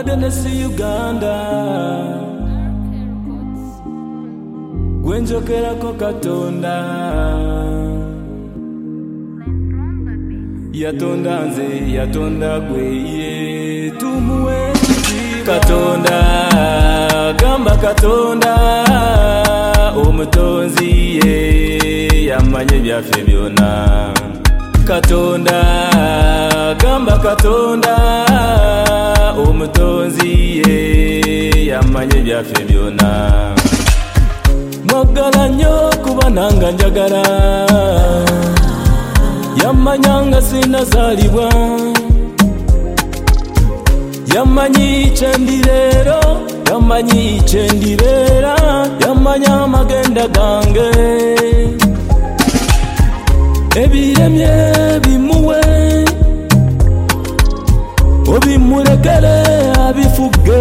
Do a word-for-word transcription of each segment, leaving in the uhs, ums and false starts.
Agenesi Uganda Gwenjokerako Katonda Yatonda nze yatonda gweye tumuwe Katonda gamba Katonda omutonzi ye yamanye byaffe byonna Katonda gamba Katonda omutonzi ye yamanye byaffe byonna mwagala nnyo kuba nanga njagala yamanyanga sinazalibwa yamanyi kyendireero yamanyi kyendibeera yamanya amagenda gange ebiremye bimuwe obimurekere abifuge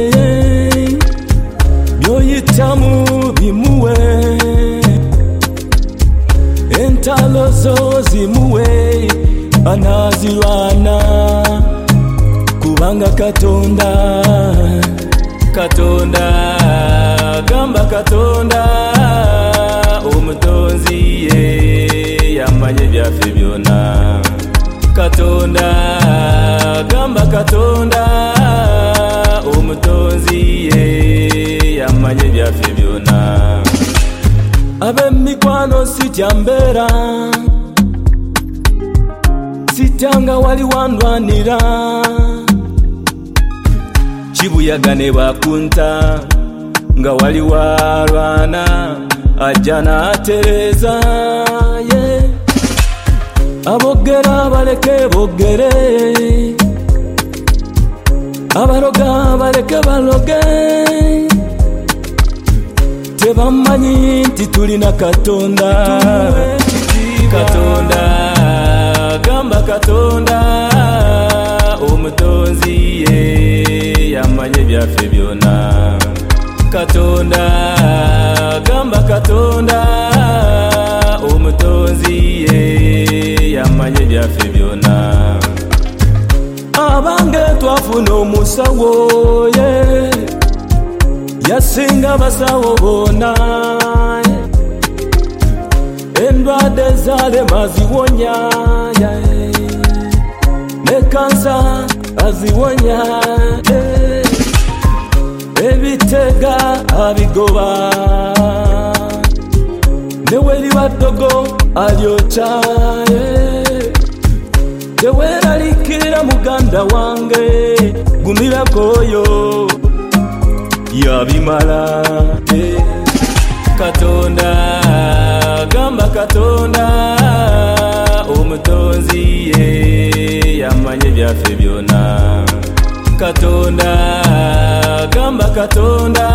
byoyitamu bimuwe entalo zo zimuwe anazirwana kubanga Katonda Katonda gamba Katonda omutonzi ye yamanye byaffe byonna Katonda gamba Katonda omutonzi ye yamanye byaffe byonna ab'emikwano sitya mbeera sityanga wali wandwanira kibuyaga ne bakunta nga wali walwana ajja n'atereza ye abogera baleke bogere abaroga baleke baloge tebamanyi nti tulina Katonda Katonda gamba Katonda omutonzi ye yamanye byaffe byonna Katonda gamba Katonda omutonzi ye yamanye byaffe byonna abange twafuna omusawo ye yasinga basawo bonna endwadde zalema ziwonya ne kansa aziwonya ebitega abigoba neweli badogo alyocha teweralikira muganda wange gumirakoyo yabimala Katonda gamba Katonda omutonzi ye yamanye byaffe byonna Katonda gamba Katonda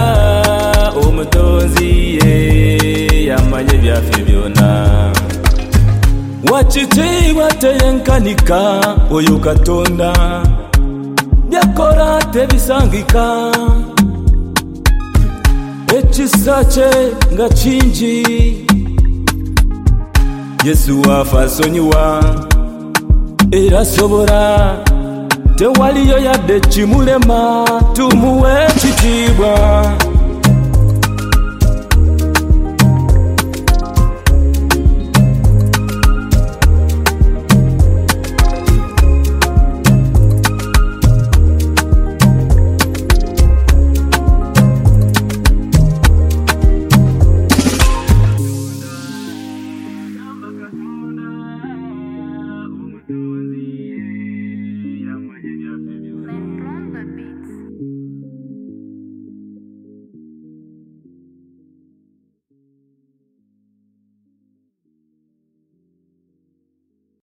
omutonzi ye yamanye byaffe byonna wakitiibwa teyenkanika oyo Katonda byakola tebisangika ekisa kye nga kingi Yesu wafa asonyiwa era asobola tewaliyo yadde kimulema tumuwe ekitiibwa